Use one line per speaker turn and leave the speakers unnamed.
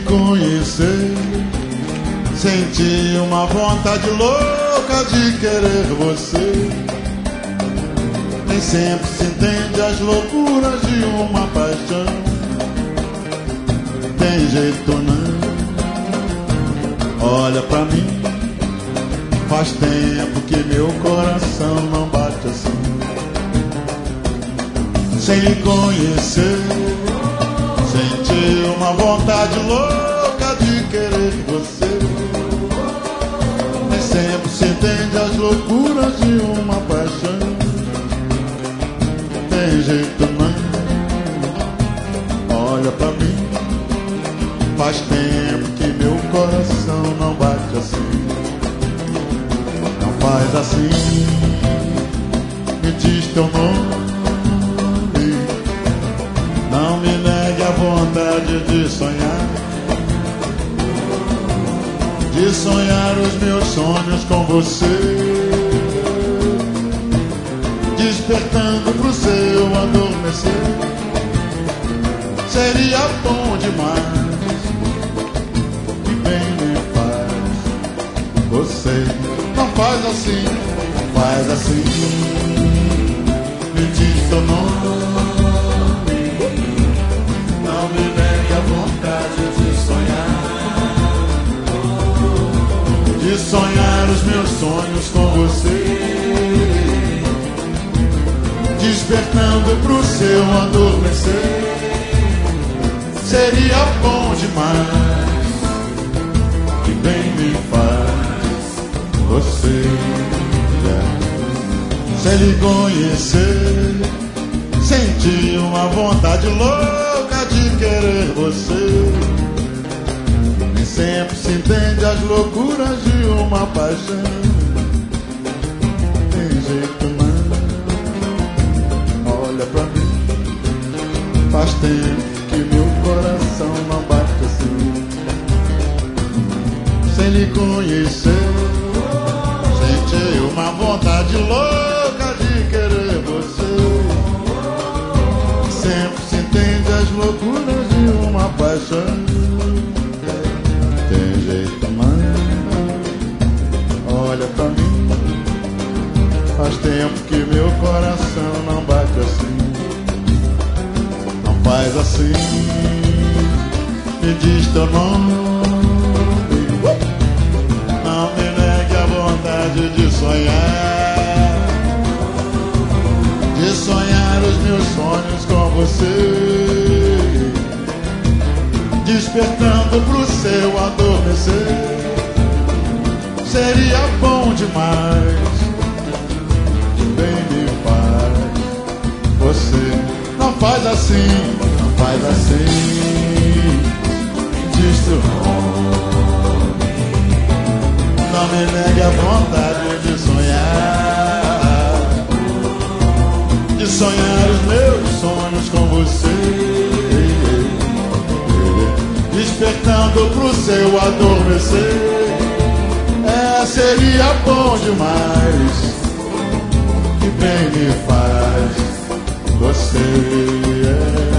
conhecer, senti uma vontade louca de querer você. Nem sempre se entende as loucuras de uma paixão. Tem jeito não, olha pra mim. Faz tempo que meu coração não bate assim. Sem lhe conhecer, senti uma vontade louca de querer você. Nem sempre se entende as loucuras de uma paixão. Tem jeito não, olha pra mim. Faz tempo que meu coração não bate assim. Não faz assim, me diz teu nome. Não me negue a vontade de sonhar. De sonhar os meus sonhos com você. Despertando pro seu adormecer. Seria bom demais. Que bem me faz você. Não faz assim, não faz assim. Me diz teu nome. Não me negue a vontade de sonhar. De sonhar os meus sonhos com você. Despertando pro seu adormecer. Seria bom demais. Que bem me faz você. Se lhe conhecer, senti uma vontade louca de querer você. Nem sempre se entende as loucuras de uma paixão. Tem jeito não, olha pra mim. Faz tempo que meu coração não bate assim. Sem lhe conhecer, senti uma vontade louca de querer você. Sempre se entende as loucuras de uma paixão. Tem jeito não, olha pra mim. Faz tempo que meu coração não bate assim. Não faz assim, me diz teu nome. Não me negue a vontade de sonhar. De sonhar os meus sonhos com você. Despertando pro seu adormecer. Seria bom demais. Que bem me faz você. Não faz assim, não faz assim. Diz teu nome. Não me negue a vontade de sonhar. De sonhar os meus sonhos com você. Despertando pro seu adormecer. Seria bom demais. Que bem me faz você.